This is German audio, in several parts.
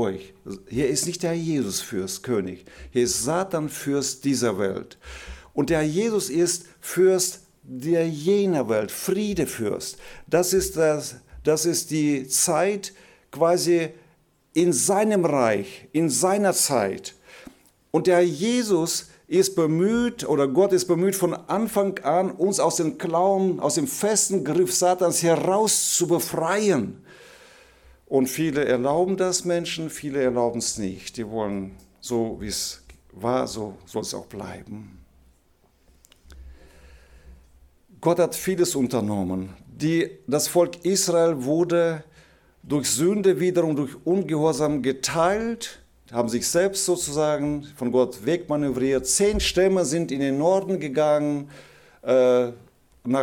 euch, hier ist nicht der Jesus Fürst, König, hier ist Satan Fürst dieser Welt. Und der Jesus ist Fürst der jener Welt, Friedefürst. Das ist die Zeit quasi in seinem Reich, in seiner Zeit. Und der Jesus ist bemüht, oder Gott ist bemüht, von Anfang an uns aus den Klauen, aus dem festen Griff Satans heraus zu befreien. Und viele erlauben das Menschen, viele erlauben es nicht. Die wollen, so wie es war, so soll es auch bleiben. Gott hat vieles unternommen. Das Volk Israel wurde durch Sünde wiederum, durch Ungehorsam geteilt, haben sich selbst sozusagen von Gott wegmanövriert. 10 Stämme sind in den Norden gegangen, nach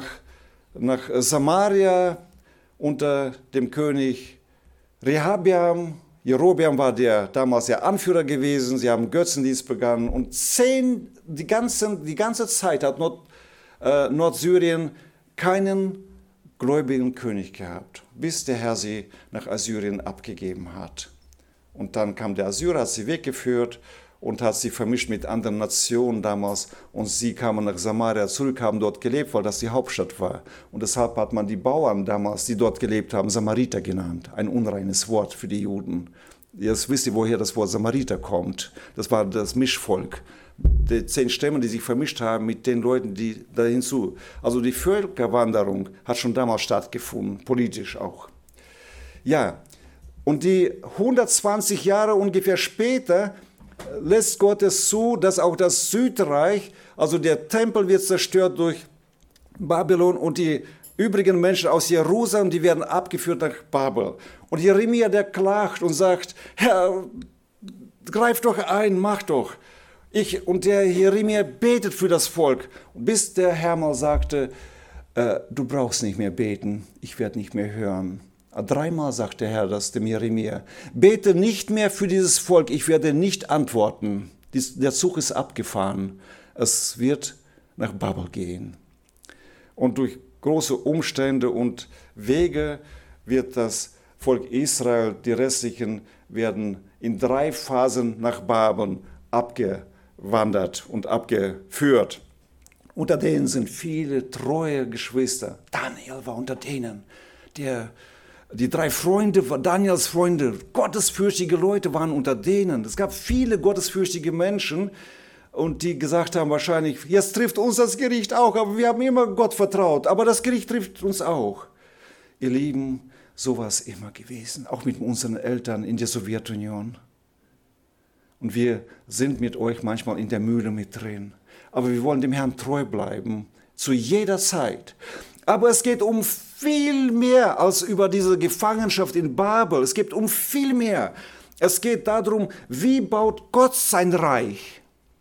Samaria unter dem König Rehabeam. Jerobeam war damals der Anführer gewesen, sie haben Götzendienst begangen und die ganze Zeit hat Nordsyrien keinen gläubigen König gehabt, bis der Herr sie nach Assyrien abgegeben hat. Und dann kam der Assyrer, hat sie weggeführt und hat sie vermischt mit anderen Nationen damals. Und sie kamen nach Samaria zurück, haben dort gelebt, weil das die Hauptstadt war. Und deshalb hat man die Bauern damals, die dort gelebt haben, Samariter genannt. Ein unreines Wort für die Juden. Jetzt wisst ihr, woher das Wort Samariter kommt. Das war das Mischvolk. Die 10 Stämme, die sich vermischt haben mit den Leuten, die da hinzu. Also die Völkerwanderung hat schon damals stattgefunden, politisch auch. Ja, und die 120 Jahre ungefähr später lässt Gott es zu, dass auch das Südreich, also der Tempel wird zerstört durch Babylon und die übrigen Menschen aus Jerusalem, die werden abgeführt nach Babel. Und Jeremia, der klagt und sagt, Herr, greif doch ein, mach doch. Und der Jeremia betet für das Volk, bis der Herr mal sagte, du brauchst nicht mehr beten, ich werde nicht mehr hören. 3-mal sagt der Herr das dem Jeremia, bete nicht mehr für dieses Volk, ich werde nicht antworten. Der Zug ist abgefahren, es wird nach Babel gehen. Und durch große Umstände und Wege wird das Volk Israel, die restlichen, werden in 3 Phasen nach Babel abgewandert und abgeführt. Unter denen sind viele treue Geschwister. Daniel war unter denen. Die 3 Freunde, Daniels Freunde, gottesfürchtige Leute waren unter denen. Es gab viele gottesfürchtige Menschen und die gesagt haben wahrscheinlich, jetzt trifft uns das Gericht auch, aber wir haben immer Gott vertraut, aber das Gericht trifft uns auch. Ihr Lieben, so war es immer gewesen, auch mit unseren Eltern in der Sowjetunion. Und wir sind mit euch manchmal in der Mühle mit drin. Aber wir wollen dem Herrn treu bleiben, zu jeder Zeit. Aber es geht um viel mehr als über diese Gefangenschaft in Babel. Es geht um viel mehr. Es geht darum, wie baut Gott sein Reich.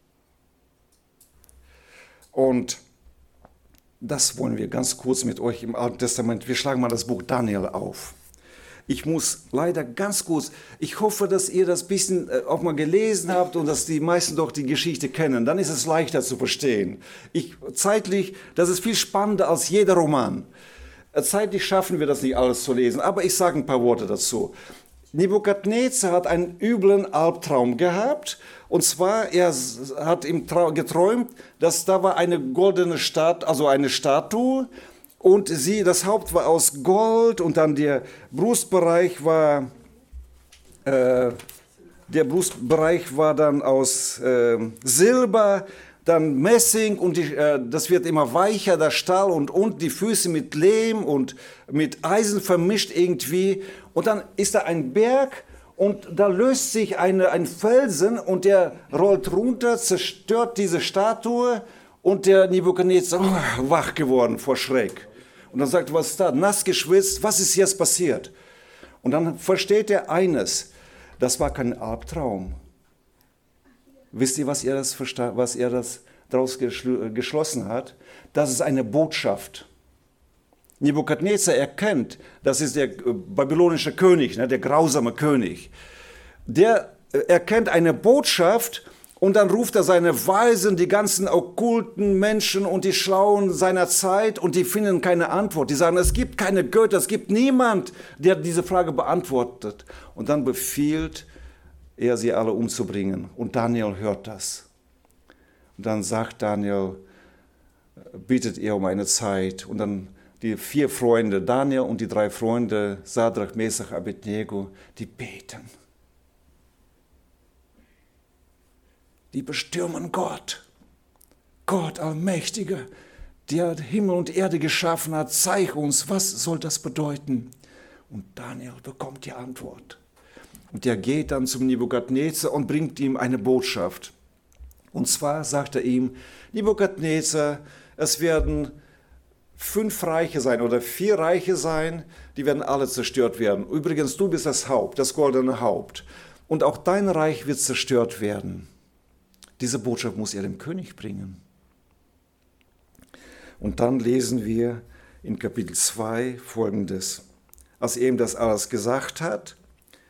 Und das wollen wir ganz kurz mit euch im Alten Testament. Wir schlagen mal das Buch Daniel auf. Ich muss leider ganz kurz, ich hoffe, dass ihr das bisschen auch mal gelesen habt und dass die meisten doch die Geschichte kennen. Dann ist es leichter zu verstehen. Zeitlich, das ist viel spannender als jeder Roman. Zeitlich schaffen wir das nicht alles zu lesen, aber ich sage ein paar Worte dazu. Nebukadnezar hat einen üblen Albtraum gehabt. Und zwar, er hat geträumt, dass da war eine goldene Statue, also eine Statue. Und das Haupt war aus Gold und dann der Brustbereich war dann aus Silber, dann Messing und das wird immer weicher, der Stahl und die Füße mit Lehm und mit Eisen vermischt irgendwie. Und dann ist da ein Berg und da löst sich ein Felsen und der rollt runter, zerstört diese Statue und der Nebukadnezar wach geworden vor Schreck. Und dann sagt er, was ist da? Nass geschwitzt, was ist jetzt passiert? Und dann versteht er eines, das war kein Albtraum. Wisst ihr, was er daraus geschlossen hat? Das ist eine Botschaft. Nebukadnezar erkennt, das ist der babylonische König, der grausame König. Der erkennt eine Botschaft und dann ruft er seine Weisen, die ganzen okkulten Menschen und die Schlauen seiner Zeit und die finden keine Antwort. Die sagen, es gibt keine Götter, es gibt niemand, der diese Frage beantwortet. Und dann befiehlt eher sie alle umzubringen. Und Daniel hört das. Und dann sagt Daniel, bittet er um eine Zeit. Und dann die 4 Freunde, Daniel und die 3 Freunde, Sadrach, Mesach, Abednego, die beten. Die bestürmen Gott. Gott, Allmächtiger, der Himmel und Erde geschaffen hat, zeig uns, was soll das bedeuten? Und Daniel bekommt die Antwort. Und er geht dann zum Nebukadnezar und bringt ihm eine Botschaft. Und zwar sagt er ihm, Nebukadnezar, es werden 5 Reiche sein oder 4 Reiche sein, die werden alle zerstört werden. Übrigens, du bist das Haupt, das goldene Haupt. Und auch dein Reich wird zerstört werden. Diese Botschaft muss er dem König bringen. Und dann lesen wir in Kapitel 2 Folgendes. Als er ihm das alles gesagt hat,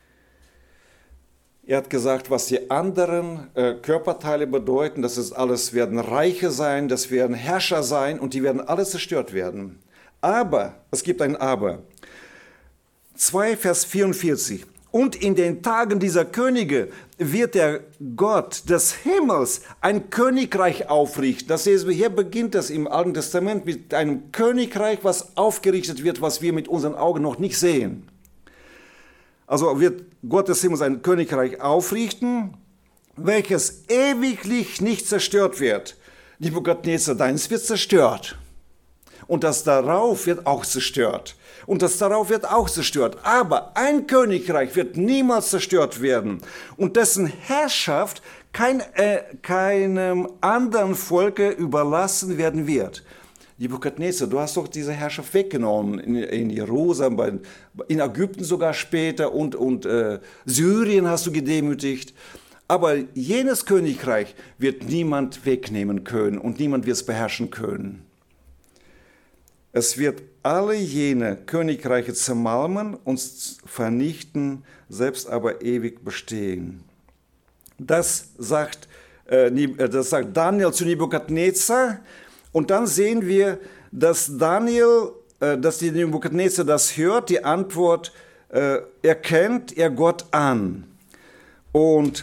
er hat gesagt, was die anderen Körperteile bedeuten, das ist alles werden Reiche sein, das werden Herrscher sein und die werden alle zerstört werden. Aber, es gibt ein Aber. 2 Vers 44. Und in den Tagen dieser Könige wird der Gott des Himmels ein Königreich aufrichten. Das heißt, hier beginnt das im Alten Testament mit einem Königreich, was aufgerichtet wird, was wir mit unseren Augen noch nicht sehen. Also wird Gott des Himmels ein Königreich aufrichten, welches ewiglich nicht zerstört wird. Nebukadnezar, deins wird zerstört. Und das darauf wird auch zerstört. Und das darauf wird auch zerstört. Aber ein Königreich wird niemals zerstört werden. Und dessen Herrschaft keinem anderen Volke überlassen werden wird. Nebukadnezar, du hast doch diese Herrschaft weggenommen in Jerusalem, in Ägypten sogar später und Syrien hast du gedemütigt. Aber jenes Königreich wird niemand wegnehmen können und niemand wird es beherrschen können. Es wird alle jene Königreiche zermalmen und vernichten, selbst aber ewig bestehen. Das sagt Daniel zu Nebukadnezar. Und dann sehen wir, dass die Nebukadnezar das hört, die Antwort erkennt er Gott an. Und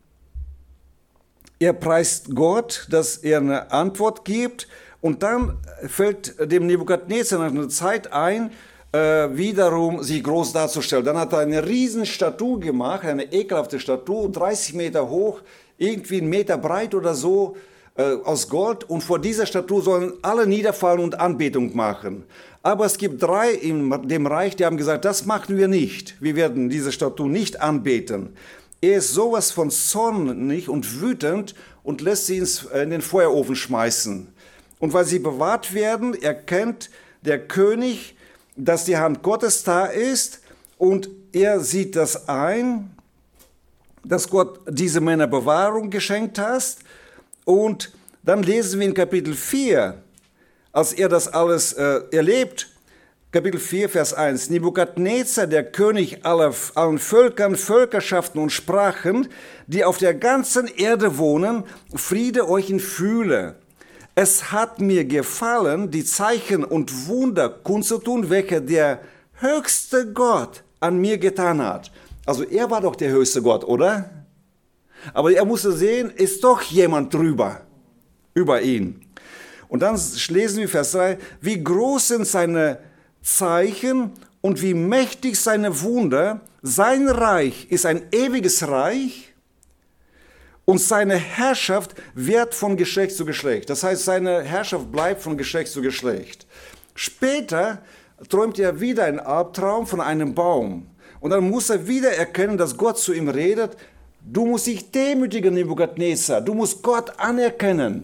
er preist Gott, dass er eine Antwort gibt. Und dann fällt dem Nebukadnezar nach einer Zeit ein, wiederum sich groß darzustellen. Dann hat er eine riesen Statue gemacht, eine ekelhafte Statue, 30 Meter hoch, irgendwie 1 Meter breit oder so, aus Gold. Und vor dieser Statue sollen alle niederfallen und Anbetung machen. Aber es gibt 3 in dem Reich, die haben gesagt, das machen wir nicht. Wir werden diese Statue nicht anbeten. Er ist sowas von zornig und wütend und lässt sie in den Feuerofen schmeißen. Und weil sie bewahrt werden, erkennt der König, dass die Hand Gottes da ist und er sieht das ein, dass Gott diese Männer Bewahrung geschenkt hat. Und dann lesen wir in Kapitel 4, als er das alles erlebt, Kapitel 4, Vers 1, Nebukadnezar, der König allen Völkern, Völkerschaften und Sprachen, die auf der ganzen Erde wohnen, Friede euch in Fühle. Es hat mir gefallen, die Zeichen und Wunder kundzutun, welche der höchste Gott an mir getan hat. Also er war doch der höchste Gott, oder? Aber er musste sehen, ist doch jemand drüber, über ihn. Und dann lesen wir Vers 3, wie groß sind seine Zeichen und wie mächtig seine Wunder. Sein Reich ist ein ewiges Reich. Und seine Herrschaft wird von Geschlecht zu Geschlecht. Das heißt, seine Herrschaft bleibt von Geschlecht zu Geschlecht. Später träumt er wieder einen Albtraum von einem Baum. Und dann muss er wieder erkennen, dass Gott zu ihm redet. Du musst dich demütigen, Nebukadnezar. Du musst Gott anerkennen.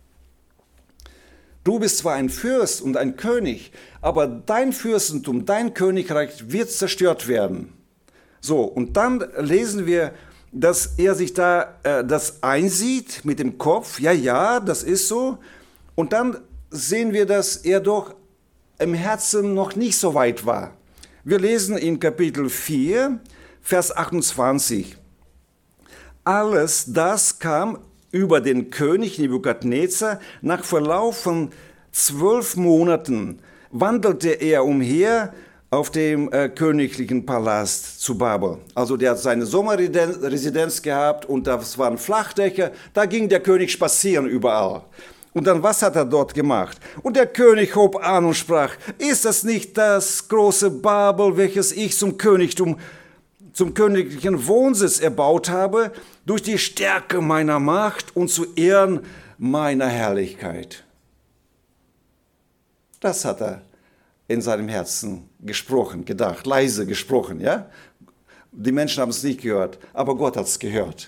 Du bist zwar ein Fürst und ein König, aber dein Fürstentum, dein Königreich wird zerstört werden. So, und dann lesen wir, dass er sich da das einsieht mit dem Kopf, ja, das ist so. Und dann sehen wir, dass er doch im Herzen noch nicht so weit war. Wir lesen in Kapitel 4, Vers 28. Alles das kam über den König Nebukadnezar. Nach Verlauf von 12 Monaten wandelte er umher auf dem königlichen Palast zu Babel. Also der hat seine Sommerresidenz gehabt und das waren Flachdächer, da ging der König spazieren überall. Und dann, was hat er dort gemacht? Und der König hob an und sprach, ist das nicht das große Babel, welches ich zum königlichen Wohnsitz erbaut habe, durch die Stärke meiner Macht und zu Ehren meiner Herrlichkeit? Das hat er in seinem Herzen gesprochen, gedacht, leise gesprochen, ja? Die Menschen haben es nicht gehört, aber Gott hat es gehört.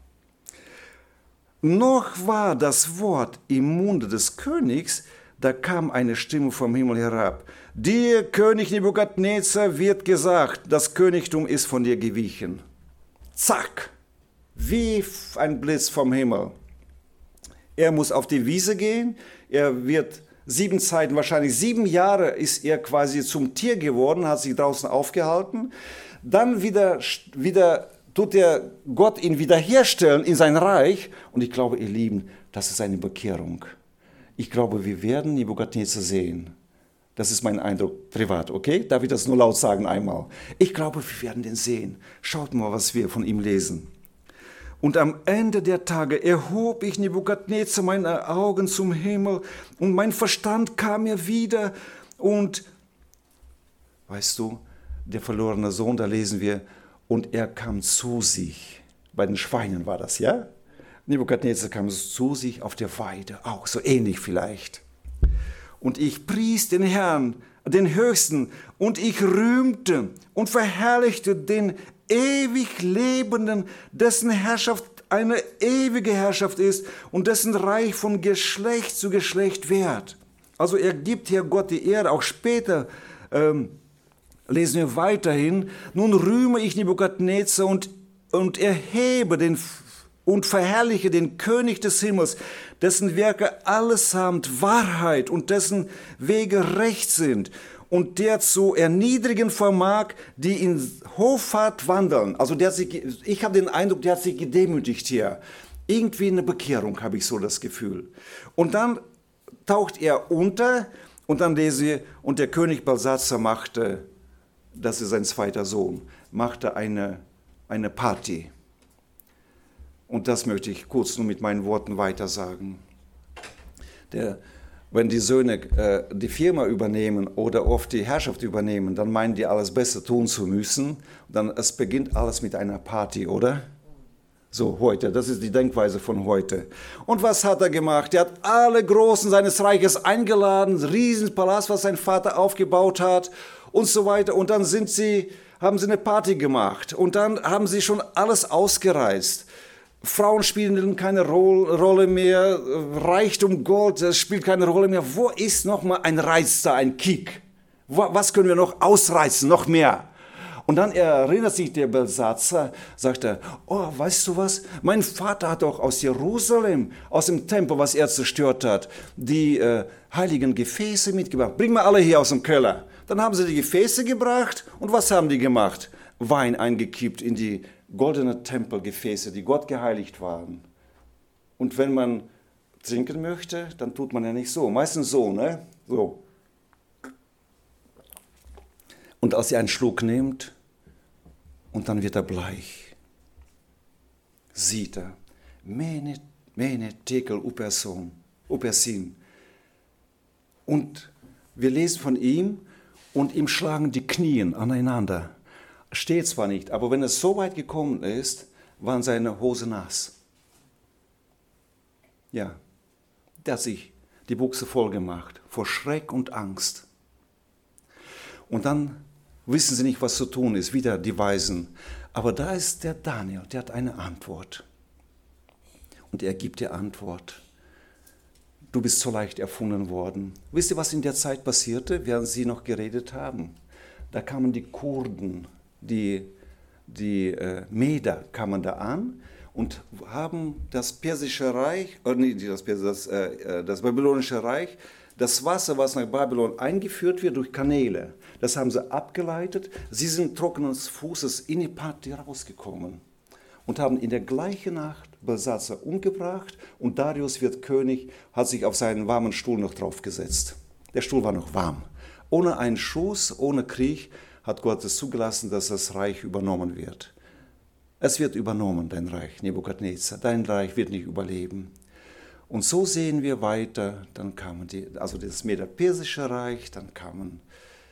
Noch war das Wort im Munde des Königs, da kam eine Stimme vom Himmel herab. Dir, König Nebukadnezar, wird gesagt, das Königtum ist von dir gewichen. Zack, wie ein Blitz vom Himmel. Er muss auf die Wiese gehen, er wird 7 Zeiten, wahrscheinlich 7 Jahre ist er quasi zum Tier geworden, hat sich draußen aufgehalten. Dann wieder tut der Gott ihn wiederherstellen in sein Reich. Und ich glaube, ihr Lieben, das ist eine Bekehrung. Ich glaube, wir werden Nebukadnezar sehen. Das ist mein Eindruck privat, okay? Darf ich das nur laut sagen einmal? Ich glaube, wir werden den sehen. Schaut mal, was wir von ihm lesen. Und am Ende der Tage erhob ich Nebukadnezar meine Augen zum Himmel und mein Verstand kam mir wieder. Und, weißt du, der verlorene Sohn, da lesen wir, und er kam zu sich. Bei den Schweinen war das, ja? Nebukadnezar kam zu sich auf der Weide, auch so ähnlich vielleicht. Und ich pries den Herrn, den Höchsten, und ich rühmte und verherrlichte den ewig Lebenden, dessen Herrschaft eine ewige Herrschaft ist und dessen Reich von Geschlecht zu Geschlecht währt. Also er gibt hier Gott die Ehre, auch später lesen wir weiterhin, nun rühme ich Nebukadnezar und erhebe und verherrliche den König des Himmels, dessen Werke allesamt Wahrheit und dessen Wege recht sind und der zu erniedrigen vermag, die in Hoffart wandeln. Also ich habe den Eindruck, der hat sich gedemütigt hier. Irgendwie eine Bekehrung, habe ich so das Gefühl. Und dann taucht er unter und dann lese ich, und der König Belsatzer machte, das ist sein zweiter Sohn, machte eine Party. Und das möchte ich kurz nur mit meinen Worten weitersagen. Wenn die Söhne die Firma übernehmen oder oft die Herrschaft übernehmen, dann meinen die, alles besser tun zu müssen. Es beginnt alles mit einer Party, oder? So, heute, das ist die Denkweise von heute. Und was hat er gemacht? Er hat alle Großen seines Reiches eingeladen, einen riesen Palast, was sein Vater aufgebaut hat und so weiter. Und dann haben sie eine Party gemacht und dann haben sie schon alles ausgereizt. Frauen spielen keine Rolle mehr, Reichtum, Gold, das spielt keine Rolle mehr. Wo ist noch mal ein Reiz da, ein Kick? Was können wir noch ausreizen, noch mehr? Und dann erinnert sich der Belsatzer, sagt er, oh, weißt du was, mein Vater hat doch aus Jerusalem, aus dem Tempel, was er zerstört hat, die heiligen Gefäße mitgebracht. Bring mal alle hier aus dem Keller. Dann haben sie die Gefäße gebracht und was haben die gemacht? Wein eingekippt in die goldenen Tempelgefäße, die Gott geheiligt waren. Und wenn man trinken möchte, dann tut man ja nicht so. Meistens so, ne? So. Und als ihr einen Schluck nehmt, und dann wird er bleich, sieht er, mene tekel upersin. Und wir lesen von ihm, und ihm schlagen die Knien aneinander. Steht zwar nicht, aber wenn es so weit gekommen ist, waren seine Hosen nass. Ja, der hat sich die Buchse voll gemacht, vor Schreck und Angst. Und dann wissen sie nicht, was zu tun ist, wieder die Weisen. Aber da ist der Daniel, der hat eine Antwort. Und er gibt die Antwort. Du bist so leicht erfunden worden. Wisst ihr, was in der Zeit passierte, während sie noch geredet haben? Da kamen die Kurden, die Meder kamen da an und haben das persische Reich, das babylonische Reich, das Wasser, was nach Babylon eingeführt wird durch Kanäle, das haben sie abgeleitet. Sie sind trockenen Fußes in die Party rausgekommen und haben in der gleichen Nacht Belsatzer umgebracht und Darius wird König, hat sich auf seinen warmen Stuhl noch draufgesetzt. Der Stuhl war noch warm. Ohne einen Schuss, ohne Krieg hat Gott es zugelassen, dass das Reich übernommen wird. Es wird übernommen, dein Reich, Nebukadnezar. Dein Reich wird nicht überleben. Und so sehen wir weiter, dann kamen das Medo-Persische Reich, dann kamen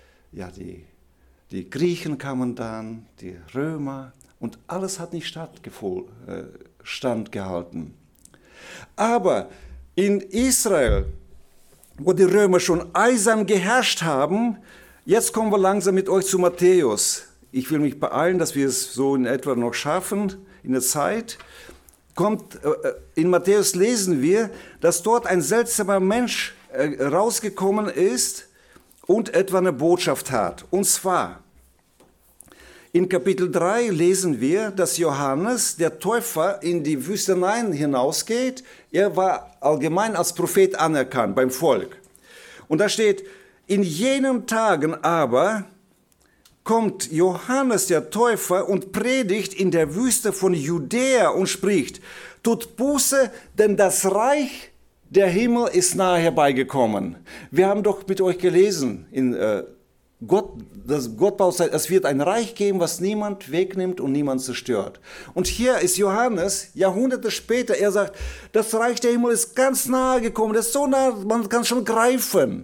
die Griechen kamen dann, die Römer, und alles hat nicht standgehalten. Aber in Israel, wo die Römer schon eisern geherrscht haben, jetzt kommen wir langsam mit euch zu Matthäus. Ich will mich beeilen, dass wir es so in etwa noch schaffen, in der Zeit. In Matthäus lesen wir, dass dort ein seltsamer Mensch rausgekommen ist und etwa eine Botschaft hat. Und zwar, in Kapitel 3 lesen wir, dass Johannes, der Täufer, in die Wüstenei hinausgeht. Er war allgemein als Prophet anerkannt beim Volk. Und da steht, in jenen Tagen aber kommt Johannes der Täufer und predigt in der Wüste von Judäa und spricht, tut Buße, denn das Reich der Himmel ist nahe herbeigekommen. Wir haben doch mit euch gelesen, Gott baut, es wird ein Reich geben, was niemand wegnimmt und niemand zerstört. Und hier ist Johannes, Jahrhunderte später, er sagt, das Reich der Himmel ist ganz nahe gekommen, das ist so nah, man kann schon greifen.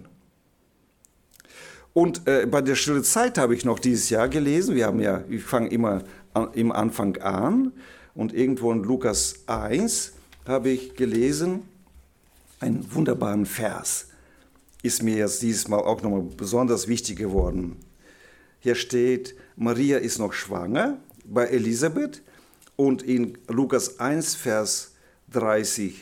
Und bei der Stille Zeit habe ich noch dieses Jahr gelesen, ich fange immer im Anfang an, und irgendwo in Lukas 1 habe ich gelesen, einen wunderbaren Vers. Ist mir jetzt dieses Mal auch nochmal besonders wichtig geworden. Hier steht, Maria ist noch schwanger bei Elisabeth, und in Lukas 1, Vers 30.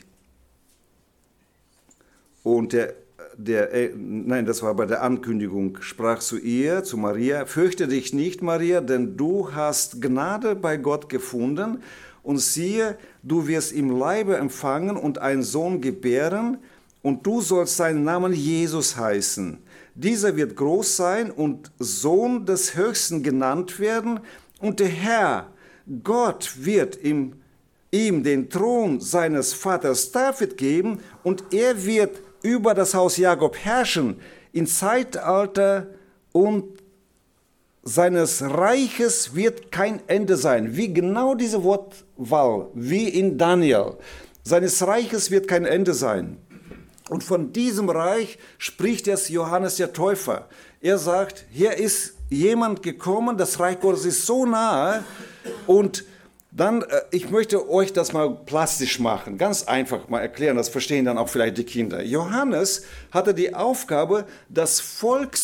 Und das war bei der Ankündigung, sprach zu ihr, zu Maria, fürchte dich nicht, Maria, denn du hast Gnade bei Gott gefunden, und siehe, du wirst im Leibe empfangen und einen Sohn gebären, und du sollst seinen Namen Jesus heißen. Dieser wird groß sein und Sohn des Höchsten genannt werden, und der Herr, Gott, wird ihm den Thron seines Vaters David geben, und er wird über das Haus Jakob herrschen in Zeitalter, und seines Reiches wird kein Ende sein. Wie genau diese Wortwahl, wie in Daniel. Seines Reiches wird kein Ende sein. Und von diesem Reich spricht jetzt Johannes der Täufer. Er sagt, hier ist jemand gekommen, das Reich Gottes ist so nahe. Und dann, ich möchte euch das mal plastisch machen, ganz einfach mal erklären, das verstehen dann auch vielleicht die Kinder. Johannes hatte die Aufgabe, das Volk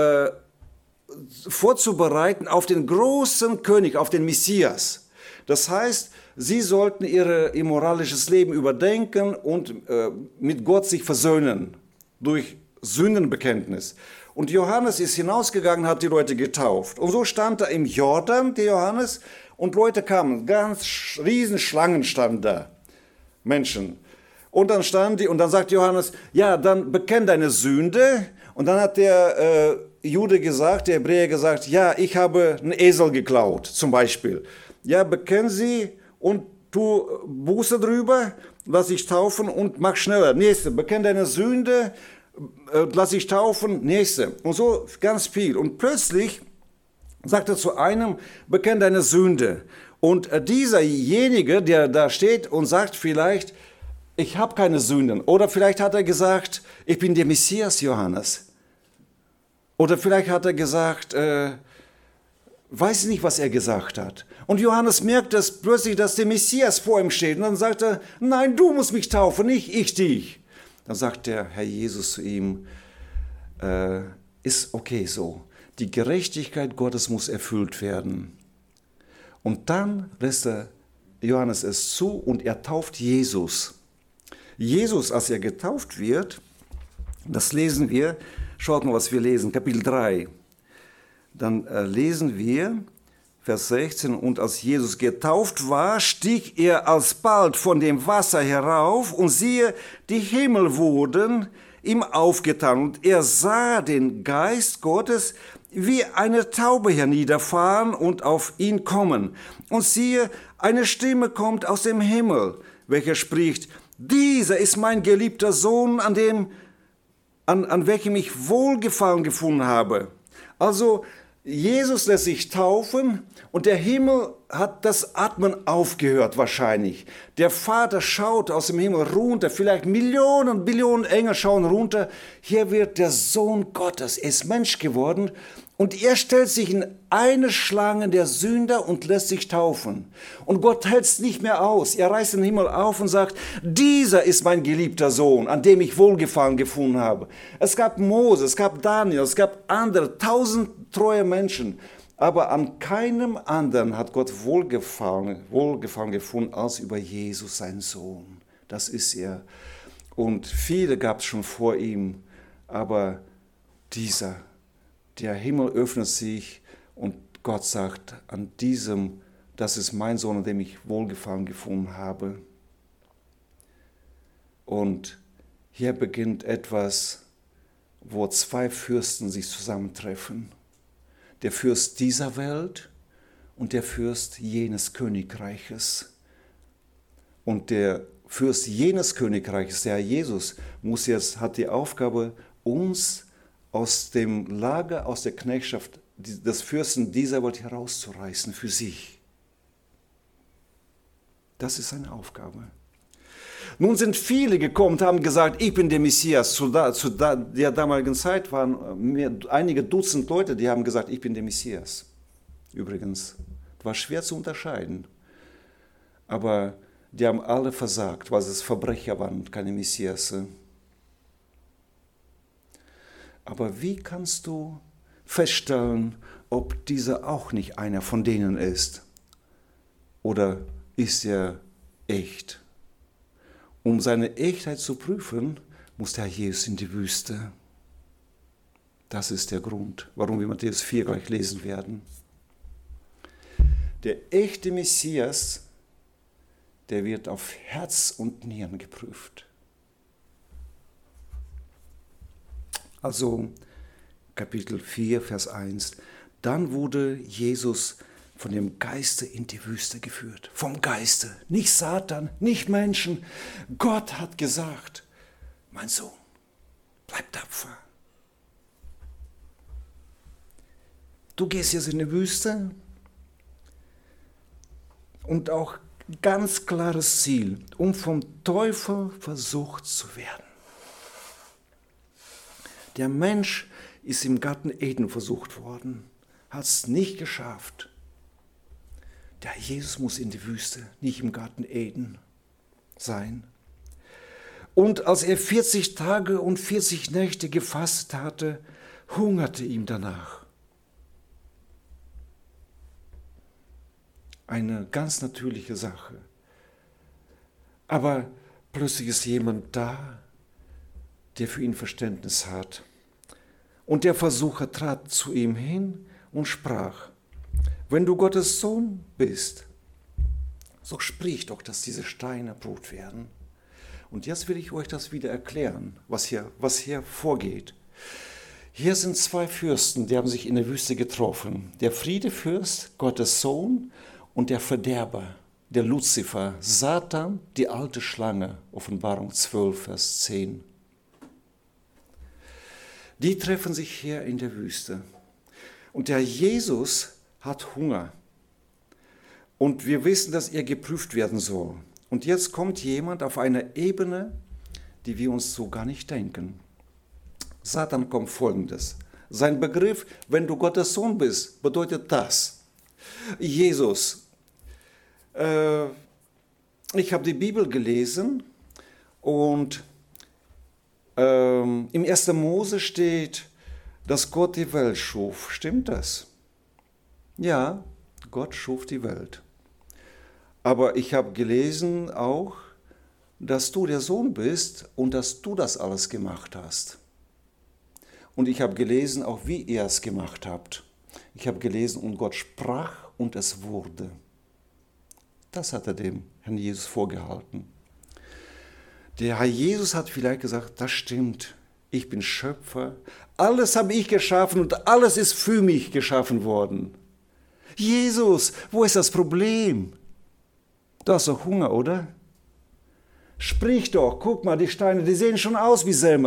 vorzubereiten auf den großen König, auf den Messias. Das heißt, sie sollten ihr moralisches Leben überdenken und mit Gott sich versöhnen durch Sündenbekenntnis. Und Johannes ist hinausgegangen, hat die Leute getauft. Und so stand er im Jordan, der Johannes, und Leute kamen, ganz riesen Schlangen standen da, Menschen. Und dann sagt Johannes, ja, dann bekenn deine Sünde. Und dann hat der Jude gesagt, der Hebräer gesagt, ja, ich habe einen Esel geklaut, zum Beispiel. Ja, bekenn sie und tu Buße drüber, lass dich taufen und mach schneller. Nächste, bekenn deine Sünde, lass dich taufen, nächste. Und so ganz viel. Und plötzlich sagt er zu einem, bekenn deine Sünde. Und dieserjenige, der da steht und sagt vielleicht, ich habe keine Sünden. Oder vielleicht hat er gesagt, ich bin der Messias, Johannes. Oder vielleicht hat er gesagt, weiß nicht, was er gesagt hat. Und Johannes merkt das plötzlich, dass der Messias vor ihm steht. Und dann sagt er, nein, du musst mich taufen, nicht ich dich. Dann sagt der Herr Jesus zu ihm, ist okay so. Die Gerechtigkeit Gottes muss erfüllt werden. Und dann lässt Johannes es zu und er tauft Jesus. Jesus, als er getauft wird, das lesen wir, schaut mal, was wir lesen, Kapitel 3. Dann lesen wir, Vers 16, und als Jesus getauft war, stieg er alsbald von dem Wasser herauf, und siehe, die Himmel wurden ihm aufgetan, und er sah den Geist Gottes wie eine Taube herniederfahren und auf ihn kommen. Und siehe, eine Stimme kommt aus dem Himmel, welcher spricht, dieser ist mein geliebter Sohn, an an welchem ich Wohlgefallen gefunden habe. Also Jesus lässt sich taufen und der Himmel hat das Atmen aufgehört wahrscheinlich. Der Vater schaut aus dem Himmel runter, vielleicht Millionen, Billionen Engel schauen runter. Hier wird der Sohn Gottes, er ist Mensch geworden und er stellt sich in eine Schlange der Sünder und lässt sich taufen. Und Gott hält es nicht mehr aus. Er reißt den Himmel auf und sagt, dieser ist mein geliebter Sohn, an dem ich Wohlgefallen gefunden habe. Es gab Mose, es gab Daniel, es gab andere, 1000 treue Menschen. Aber an keinem anderen hat Gott Wohlgefallen gefunden, als über Jesus, seinen Sohn. Das ist er. Und viele gab es schon vor ihm, aber der Himmel öffnet sich und Gott sagt, an diesem, das ist mein Sohn, an dem ich Wohlgefallen gefunden habe. Und hier beginnt etwas, wo zwei Fürsten sich zusammentreffen. Der Fürst dieser Welt und der Fürst jenes Königreiches. Und der Fürst jenes Königreiches, der Herr Jesus, hat die Aufgabe, uns aus dem Lager, aus der Knechtschaft des Fürsten dieser Welt herauszureißen für sich. Das ist seine Aufgabe. Nun sind viele gekommen und haben gesagt, ich bin der Messias. Zu der damaligen Zeit waren einige Dutzend Leute, die haben gesagt, ich bin der Messias. Übrigens, war schwer zu unterscheiden. Aber die haben alle versagt, weil es Verbrecher waren, keine Messiasse. Aber wie kannst du feststellen, ob dieser auch nicht einer von denen ist? Oder ist er echt? Um seine Echtheit zu prüfen, muss der Herr Jesus in die Wüste. Das ist der Grund, warum wir Matthäus 4 gleich lesen werden. Der echte Messias, der wird auf Herz und Nieren geprüft. Also Kapitel 4, Vers 1. Dann wurde Jesus von dem Geiste in die Wüste geführt. Vom Geiste, nicht Satan, nicht Menschen. Gott hat gesagt, mein Sohn, bleib tapfer. Du gehst jetzt in die Wüste und auch ganz klares Ziel, um vom Teufel versucht zu werden. Der Mensch ist im Garten Eden versucht worden, hat es nicht geschafft. Der Jesus muss in die Wüste, nicht im Garten Eden sein. Und als er 40 Tage und 40 Nächte gefastet hatte, hungerte ihm danach. Eine ganz natürliche Sache. Aber plötzlich ist jemand da, der für ihn Verständnis hat. Und der Versucher trat zu ihm hin und sprach, wenn du Gottes Sohn bist, so sprich doch, dass diese Steine Brot werden. Und jetzt will ich euch das wieder erklären, was hier vorgeht. Hier sind zwei Fürsten, die haben sich in der Wüste getroffen. Der Friedefürst, Gottes Sohn, und der Verderber, der Luzifer, Satan, die alte Schlange, Offenbarung 12, Vers 10. Die treffen sich hier in der Wüste. Und der Jesus hat Hunger. Und wir wissen, dass er geprüft werden soll. Und jetzt kommt jemand auf eine Ebene, die wir uns so gar nicht denken. Satan kommt Folgendes. Sein Begriff, wenn du Gottes Sohn bist, bedeutet das. Jesus, ich habe die Bibel gelesen und im 1. Mose steht, dass Gott die Welt schuf. Stimmt das? Ja, Gott schuf die Welt. Aber ich habe gelesen auch, dass du der Sohn bist und dass du das alles gemacht hast. Und ich habe gelesen auch, wie ihr es gemacht habt. Ich habe gelesen, und Gott sprach und es wurde. Das hat er dem Herrn Jesus vorgehalten. Der Herr Jesus hat vielleicht gesagt, das stimmt, ich bin Schöpfer, alles habe ich geschaffen und alles ist für mich geschaffen worden. Jesus, wo ist das Problem? Du hast doch Hunger, oder? Sprich doch, guck mal, die Steine, die sehen schon aus wie Semmel.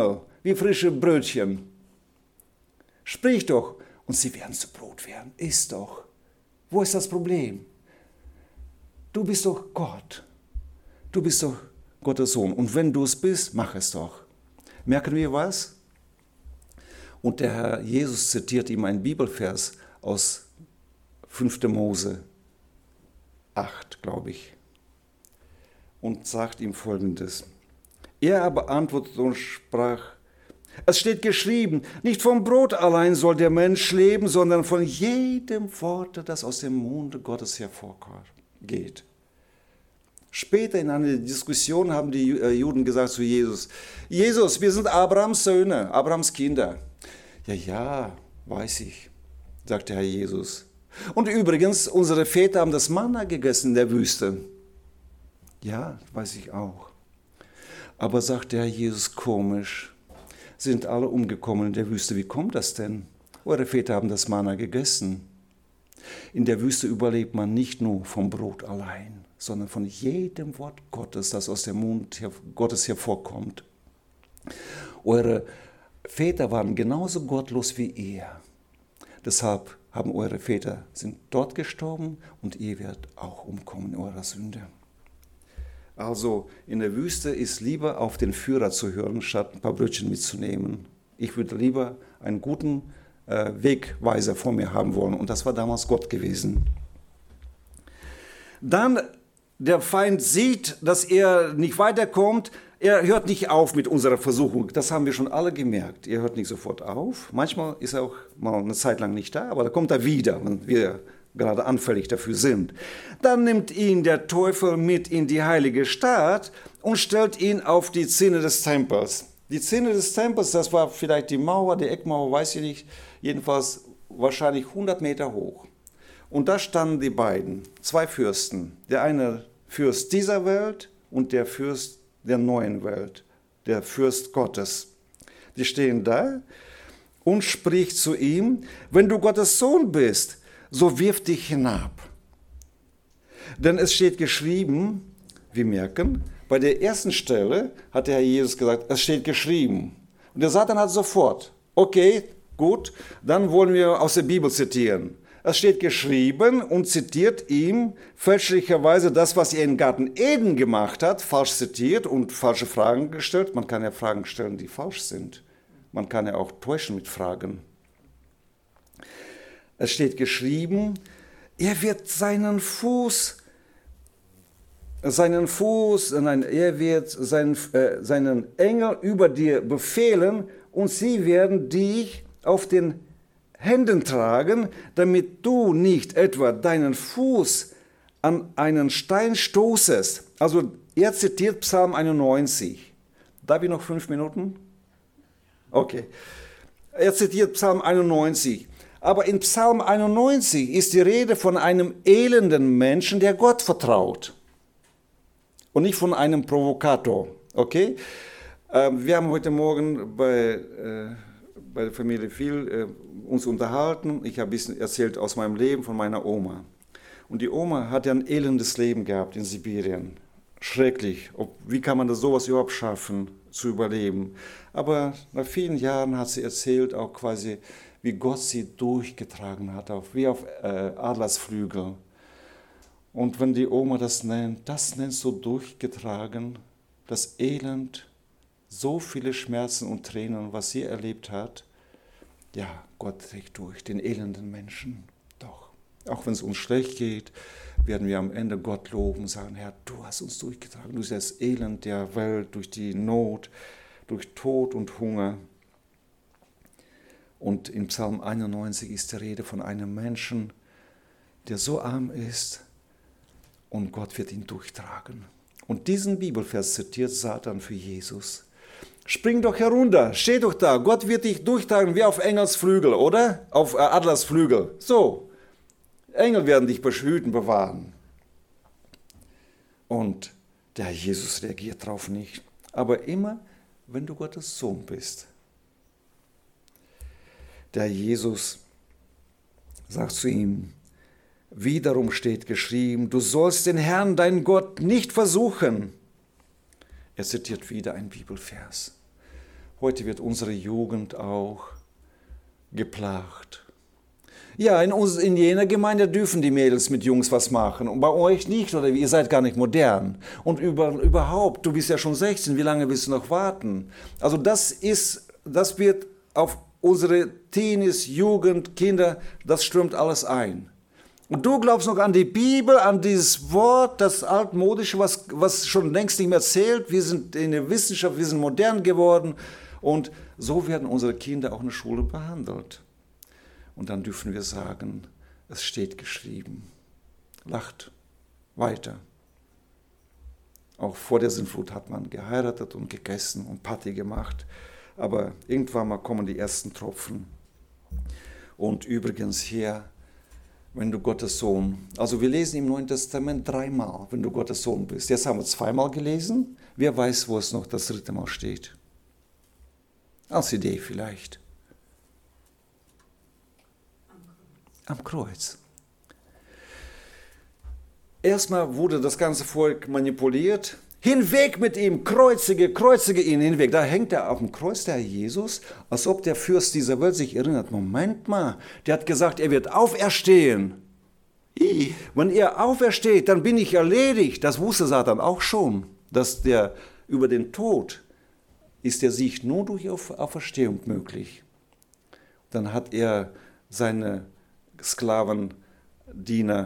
wie frische Brötchen. Sprich doch, und sie werden zu Brot werden. Iss doch. Wo ist das Problem? Du bist doch Gott. Du bist doch Gottes Sohn. Und wenn du es bist, mach es doch. Merken wir was? Und der Herr Jesus zitiert ihm einen Bibelvers aus 5. Mose 8, glaube ich. Und sagt ihm Folgendes. Er aber antwortete und sprach, es steht geschrieben, nicht vom Brot allein soll der Mensch leben, sondern von jedem Worte, das aus dem Munde Gottes hervorgeht. Später in einer Diskussion haben die Juden gesagt zu Jesus, Jesus, wir sind Abrahams Söhne, Abrahams Kinder. Ja, weiß ich, sagt der Herr Jesus. Und übrigens, unsere Väter haben das Manna gegessen in der Wüste. Ja, weiß ich auch. Aber sagt der Herr Jesus, komisch, sind alle umgekommen in der Wüste. Wie kommt das denn? Eure Väter haben das Manna gegessen. In der Wüste überlebt man nicht nur vom Brot allein, sondern von jedem Wort Gottes, das aus dem Mund Gottes hervorkommt. Eure Väter waren genauso gottlos wie ihr. Deshalb haben eure Väter sind dort gestorben und ihr werdet auch umkommen in eurer Sünde. Also in der Wüste ist lieber auf den Führer zu hören, statt ein paar Brötchen mitzunehmen. Ich würde lieber einen guten Wegweiser vor mir haben wollen und das war damals Gott gewesen. Dann der Feind sieht, dass er nicht weiterkommt. Er hört nicht auf mit unserer Versuchung. Das haben wir schon alle gemerkt. Er hört nicht sofort auf. Manchmal ist er auch mal eine Zeit lang nicht da, aber da kommt er wieder, wenn wir gerade anfällig dafür sind. Dann nimmt ihn der Teufel mit in die heilige Stadt und stellt ihn auf die Zinne des Tempels. Die Zinne des Tempels, das war vielleicht die Mauer, die Eckmauer, weiß ich nicht, jedenfalls wahrscheinlich 100 Meter hoch. Und da standen die beiden, zwei Fürsten. Der eine Fürst dieser Welt und der Fürst der neuen Welt, der Fürst Gottes. Die stehen da und spricht zu ihm, wenn du Gottes Sohn bist, so wirf dich hinab. Denn es steht geschrieben, wir merken, bei der ersten Stelle hat der Herr Jesus gesagt, es steht geschrieben. Und der Satan hat sofort, okay, gut, dann wollen wir aus der Bibel zitieren. Es steht geschrieben und zitiert ihm fälschlicherweise das, was er im Garten Eden gemacht hat, falsch zitiert und falsche Fragen gestellt. Man kann ja Fragen stellen, die falsch sind. Man kann ja auch täuschen mit Fragen. Es steht geschrieben, er wird seinen Engel über dir befehlen und sie werden dich auf den Händen tragen, damit du nicht etwa deinen Fuß an einen Stein stoßest. Also er zitiert Psalm 91. Darf ich noch 5 Minuten? Okay. Er zitiert Psalm 91. Aber in Psalm 91 ist die Rede von einem elenden Menschen, der Gott vertraut. Und nicht von einem Provokator. Okay? Wir haben heute Morgen bei der Familie viel uns unterhalten. Ich habe ein bisschen erzählt aus meinem Leben von meiner Oma. Und die Oma hat ja ein elendes Leben gehabt in Sibirien. Schrecklich. Wie kann man das sowas überhaupt schaffen, zu überleben? Aber nach vielen Jahren hat sie erzählt, auch quasi, wie Gott sie durchgetragen hat, wie auf Adlersflügel. Und wenn die Oma das nennt so durchgetragen, das Elend, so viele Schmerzen und Tränen, was sie erlebt hat. Ja, Gott trägt durch den elenden Menschen. Doch, auch wenn es uns schlecht geht, werden wir am Ende Gott loben und sagen, Herr, du hast uns durchgetragen, durch das Elend der Welt, durch die Not, durch Tod und Hunger. Und in Psalm 91 ist die Rede von einem Menschen, der so arm ist und Gott wird ihn durchtragen. Und diesen Bibelvers zitiert Satan für Jesus. Spring doch herunter, steh doch da, Gott wird dich durchtragen wie auf Engelsflügel, oder? Auf Adlersflügel. So, Engel werden dich behüten, bewahren. Und der Jesus reagiert darauf nicht. Aber immer, wenn du Gottes Sohn bist. Der Jesus sagt zu ihm, wiederum steht geschrieben, du sollst den Herrn, deinen Gott, nicht versuchen. Er zitiert wieder einen Bibelvers. heute wird unsere Jugend auch geplagt. Ja, in jener Gemeinde dürfen die Mädels mit Jungs was machen und bei euch nicht, oder ihr seid gar nicht modern. Und überhaupt, du bist ja schon 16, wie lange willst du noch warten? Also das wird auf unsere Teenies, Jugend, Kinder, das strömt alles ein. Und du glaubst noch an die Bibel, an dieses Wort, das altmodische, was schon längst nicht mehr zählt. Wir sind in der Wissenschaft, wir sind modern geworden und so werden unsere Kinder auch in der Schule behandelt. Und dann dürfen wir sagen, es steht geschrieben. Lacht weiter. Auch vor der Sintflut hat man geheiratet und gegessen und Party gemacht. Aber irgendwann mal kommen die ersten Tropfen. Und übrigens hier, wenn du Gottes Sohn, also wir lesen im Neuen Testament 3-mal, wenn du Gottes Sohn bist. Jetzt haben wir 2-mal gelesen. Wer weiß, wo es noch das 3. Mal steht? Als Idee vielleicht. Am Kreuz. Erstmal wurde das ganze Volk manipuliert. Hinweg mit ihm, kreuzige ihn hinweg. Da hängt er auf dem Kreuz, der Herr Jesus, als ob der Fürst dieser Welt sich erinnert. Moment mal, der hat gesagt, er wird auferstehen. Wenn er aufersteht, dann bin ich erledigt. Das wusste Satan auch schon, dass der über den Tod ist der Sieg nur durch Auferstehung möglich. Dann hat er seine Sklavendiener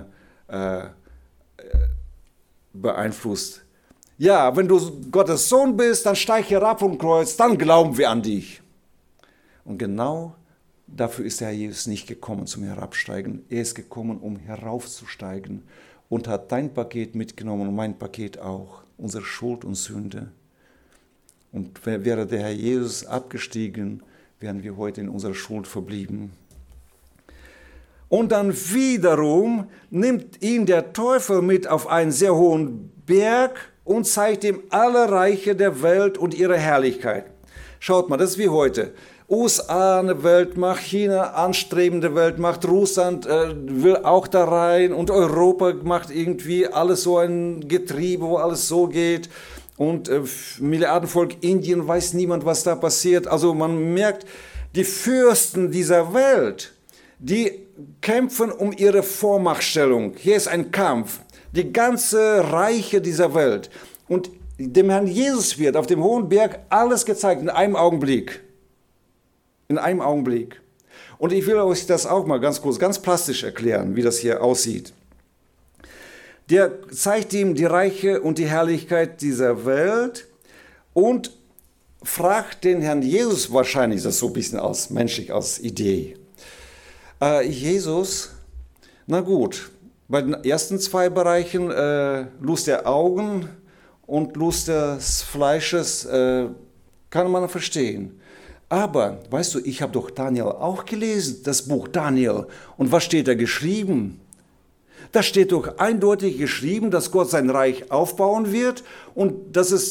beeinflusst. Ja, wenn du Gottes Sohn bist, dann steig herab vom Kreuz, dann glauben wir an dich. Und genau dafür ist der Herr Jesus nicht gekommen zum Herabsteigen. Er ist gekommen, um heraufzusteigen und hat dein Paket mitgenommen und mein Paket auch, unsere Schuld und Sünde. Und wäre der Herr Jesus abgestiegen, wären wir heute in unserer Schuld verblieben. Und dann wiederum nimmt ihn der Teufel mit auf einen sehr hohen Berg und zeigt ihm alle Reiche der Welt und ihre Herrlichkeit. Schaut mal, das ist wie heute. USA eine Weltmacht, China anstrebende Weltmacht, Russland will auch da rein und Europa macht irgendwie alles so ein Getriebe, wo alles so geht. Und Milliardenvolk Indien weiß niemand, was da passiert. Also man merkt, die Fürsten dieser Welt, die kämpfen um ihre Vormachtstellung. Hier ist ein Kampf. Die ganze Reiche dieser Welt. Und dem Herrn Jesus wird auf dem hohen Berg alles gezeigt in einem Augenblick. In einem Augenblick. Und ich will euch das auch mal ganz kurz, ganz plastisch erklären, wie das hier aussieht. Der zeigt ihm die Reiche und die Herrlichkeit dieser Welt und fragt den Herrn Jesus, wahrscheinlich ist das so ein bisschen als menschlich, als Idee. Jesus, na gut, bei den ersten 2 Bereichen, Lust der Augen und Lust des Fleisches, kann man verstehen. Aber, weißt du, ich habe doch Daniel auch gelesen, das Buch Daniel. Und was steht da geschrieben? Da steht doch eindeutig geschrieben, dass Gott sein Reich aufbauen wird und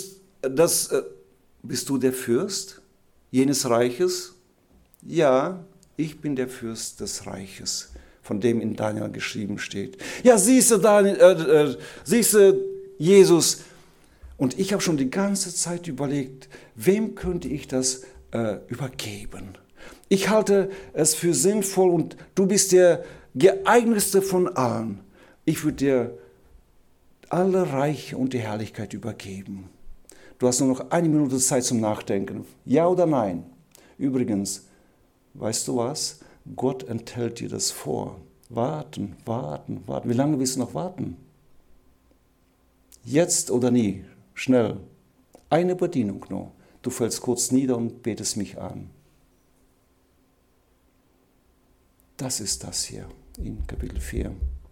bist du der Fürst jenes Reiches? Ja, ich bin der Fürst des Reiches, von dem in Daniel geschrieben steht. Ja, siehst du, Jesus. Und ich habe schon die ganze Zeit überlegt, wem könnte ich das übergeben? Ich halte es für sinnvoll und du bist der geeignetste von allen. Ich würde dir alle Reiche und die Herrlichkeit übergeben. Du hast nur noch 1 Minute Zeit zum Nachdenken. Ja oder nein? Übrigens, weißt du was? Gott enthält dir das vor. Warten. Wie lange willst du noch warten? Jetzt oder nie? Schnell. Eine Bedienung nur. Du fällst kurz nieder und betest mich an. Das ist das hier in Kapitel 4.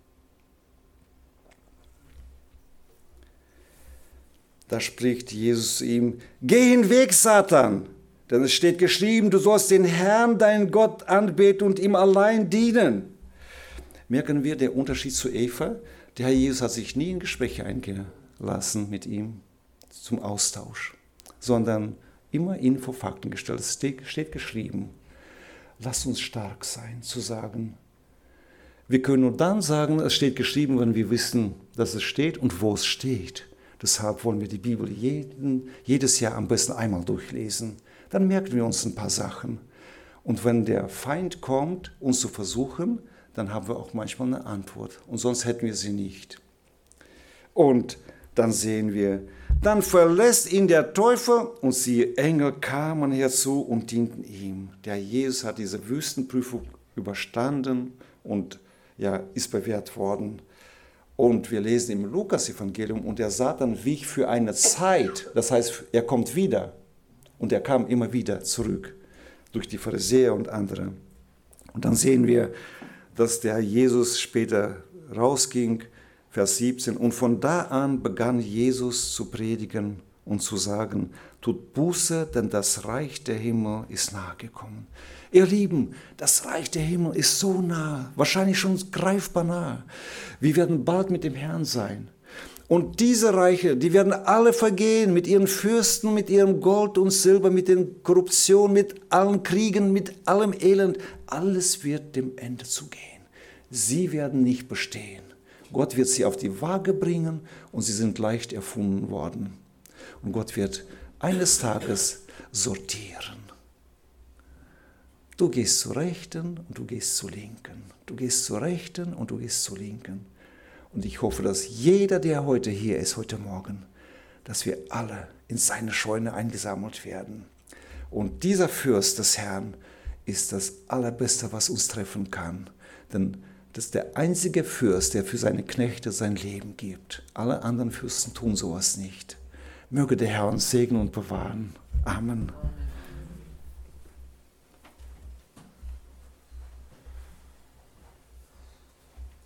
Da spricht Jesus zu ihm: Geh hinweg, Satan, denn es steht geschrieben, du sollst den Herrn, deinen Gott, anbeten und ihm allein dienen. Merken wir den Unterschied zu Eva? Der Herr Jesus hat sich nie in Gespräche eingelassen mit ihm zum Austausch, sondern immer ihn vor Fakten gestellt. Es steht geschrieben. Lass uns stark sein, zu sagen. Wir können nur dann sagen, es steht geschrieben, wenn wir wissen, dass es steht und wo es steht. Deshalb wollen wir die Bibel jedes Jahr am besten einmal durchlesen. dann merken wir uns ein paar Sachen. Und wenn der Feind kommt, uns zu versuchen, dann haben wir auch manchmal eine Antwort. Und sonst hätten wir sie nicht. Und dann sehen wir, dann verlässt ihn der Teufel und siehe, Engel kamen herzu und dienten ihm. Der Jesus hat diese Wüstenprüfung überstanden und ist bewährt worden. Und wir lesen im Lukas-Evangelium, und der Satan wich für eine Zeit, das heißt, er kommt wieder. Und er kam immer wieder zurück, durch die Pharisäer und andere. Und dann sehen wir, dass der Jesus später rausging, Vers 17, und von da an begann Jesus zu predigen und zu sagen, tut Buße, denn das Reich der Himmel ist nahe gekommen. Ihr Lieben, das Reich der Himmel ist so nah, wahrscheinlich schon greifbar nah. Wir werden bald mit dem Herrn sein. Und diese Reiche, die werden alle vergehen mit ihren Fürsten, mit ihrem Gold und Silber, mit der Korruption, mit allen Kriegen, mit allem Elend. Alles wird dem Ende zugehen. Sie werden nicht bestehen. Gott wird sie auf die Waage bringen und sie sind leicht erfunden worden. Und Gott wird eines Tages sortieren. Du gehst zur Rechten und du gehst zur Linken. Du gehst zur Rechten und du gehst zur Linken. Und ich hoffe, dass jeder, der heute hier ist, heute Morgen, dass wir alle in seine Scheune eingesammelt werden. Und dieser Fürst des Herrn ist das Allerbeste, was uns treffen kann. Denn das ist der einzige Fürst, der für seine Knechte sein Leben gibt. Alle anderen Fürsten tun sowas nicht. Möge der Herr uns segnen und bewahren. Amen.